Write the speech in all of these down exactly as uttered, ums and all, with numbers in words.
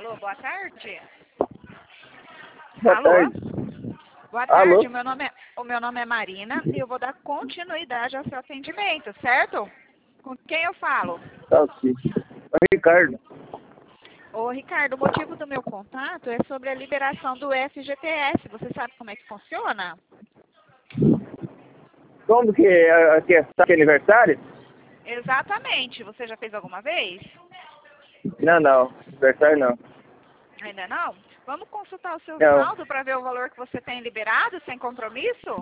Alô, boa tarde. Boa Alô? tarde. Boa tarde, Alô? O, meu nome é, o meu nome é Marina e eu vou dar continuidade ao seu atendimento, certo? Com quem eu falo? Tá ok. Oi, Ricardo. Ô, Ricardo, o motivo do meu contato é sobre a liberação do F G T S. Você sabe como é que funciona? Como que é, que é, tá aqui aniversário? Exatamente. Você já fez alguma vez? Não, não. Aniversário não. Ainda não? Vamos consultar o seu Não. saldo para ver o valor que você tem liberado, sem compromisso?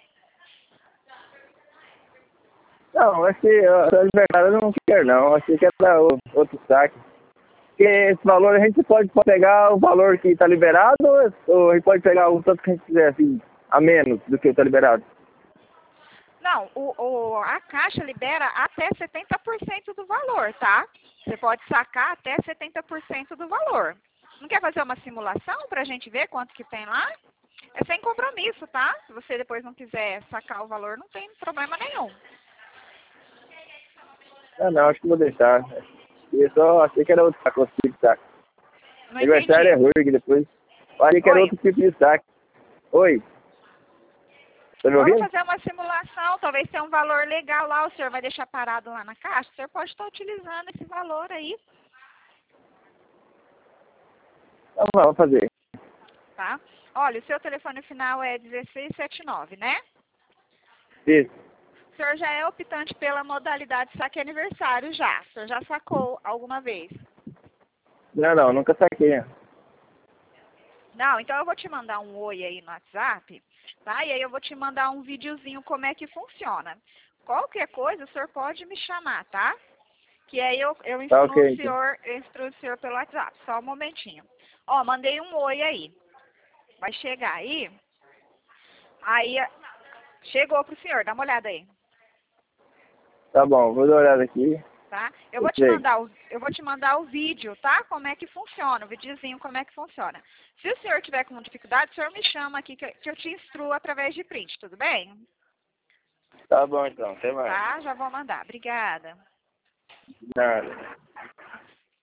Não, acho que ó, aniversário eu não quero não. Acho que era o- outro saque. Porque esse valor a gente pode pode pegar o valor que está liberado ou ou a gente pode pegar o tanto que a gente quiser, assim, a menos do que está liberado. Não, o, o, a Caixa libera até setenta por cento do valor, tá? Você pode sacar até setenta por cento do valor. Não quer fazer uma simulação para a gente ver quanto que tem lá? É sem compromisso, tá? Se você depois não quiser sacar o valor, não tem problema nenhum. Não, não, acho que vou deixar. Eu só achei que era outro saque, outro tipo de saque. Não Aniversário é entendi. ruim, que depois. Eu achei que era Oi, outro tipo de saque. Oi, tá me vamos ouvindo? fazer uma simulação, talvez tenha um valor legal lá, o senhor vai deixar parado lá na caixa, o senhor pode estar utilizando esse valor aí, Então vamos fazer. tá? Olha, o seu telefone final é dezesseis setenta e nove, né? Isso. O senhor já é optante pela modalidade saque aniversário já. O senhor já sacou alguma vez? Não, não, nunca saquei. Né? Não, então eu vou te mandar um oi aí no WhatsApp, tá? E aí eu vou te mandar um videozinho como é que funciona. Qualquer coisa, o senhor pode me chamar, tá? Que aí eu, eu Tá instruo ok, o então. senhor, eu instruo o senhor pelo WhatsApp. Só um momentinho. Ó, mandei um oi aí. Vai chegar aí. Aí, chegou pro senhor, dá uma olhada aí. Tá bom, vou dar uma olhada aqui. Tá? Eu vou te Sei. mandar o, eu vou te mandar o vídeo, tá? Como é que funciona, o videozinho como é que funciona. Se o senhor tiver com dificuldade, o senhor me chama aqui que, eu- que eu te instruo através de print, tudo bem? Tá bom então, até mais. Tá? Já vou mandar. Obrigada. Nada.